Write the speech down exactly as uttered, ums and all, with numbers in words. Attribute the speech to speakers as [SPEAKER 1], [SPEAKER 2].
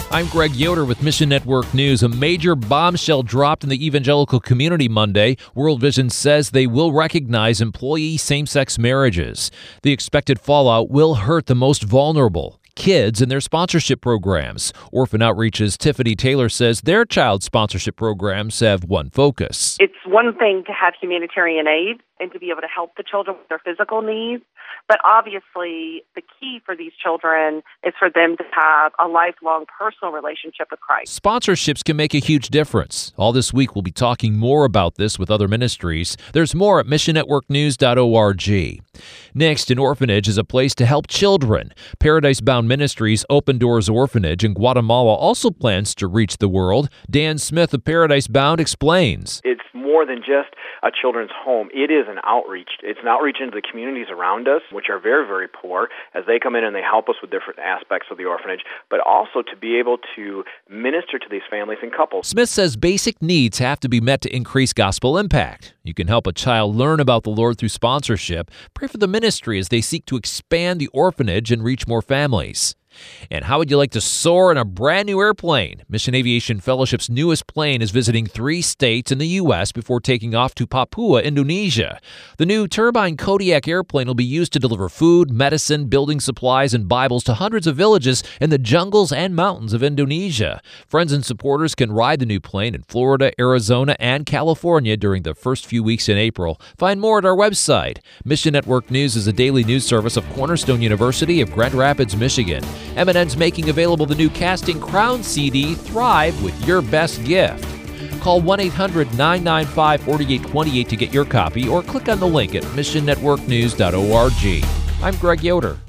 [SPEAKER 1] I'm Greg Yoder with Mission Network News. A major bombshell dropped in the evangelical community Monday. World Vision says they will recognize employee same-sex marriages. The expected fallout will hurt the most vulnerable, kids and their sponsorship programs. Orphan Outreach's Tiffany Taylor says their child sponsorship programs have one focus.
[SPEAKER 2] It's one thing to have humanitarian aid and to be able to help the children with their physical needs, but obviously the key for these children is for them to have a lifelong personal relationship with Christ.
[SPEAKER 1] Sponsorships can make a huge difference. All this week we'll be talking more about this with other ministries. There's more at mission network news dot org. Next, an orphanage is a place to help children. Paradise Bound Ministries Open Doors Orphanage in Guatemala also plans to reach the world. Dan Smith of Paradise Bound explains.
[SPEAKER 3] It's more than just a children's home. It is an outreach. It's an outreach into the communities around us, which are very, very poor, as they come in and they help us with different aspects of the orphanage, but also to be able to minister to these families and couples.
[SPEAKER 1] Smith says basic needs have to be met to increase gospel impact. You can help a child learn about the Lord through sponsorship. Pray for the ministry as they seek to expand the orphanage and reach more families. And how would you like to soar in a brand new airplane? Mission Aviation Fellowship's newest plane is visiting three states in the U S before taking off to Papua, Indonesia. The new turbine Kodiak airplane will be used to deliver food, medicine, building supplies, and Bibles to hundreds of villages in the jungles and mountains of Indonesia. Friends and supporters can ride the new plane in Florida, Arizona, and California during the first few weeks in April. Find more at our website. Mission Network News is a daily news service of Cornerstone University of Grand Rapids, Michigan. M and N's making available the new Casting Crowns C D, Thrive with Your Best Gift. Call one eight hundred nine nine five four eight two eight to get your copy or click on the link at mission network news dot org. I'm Greg Yoder.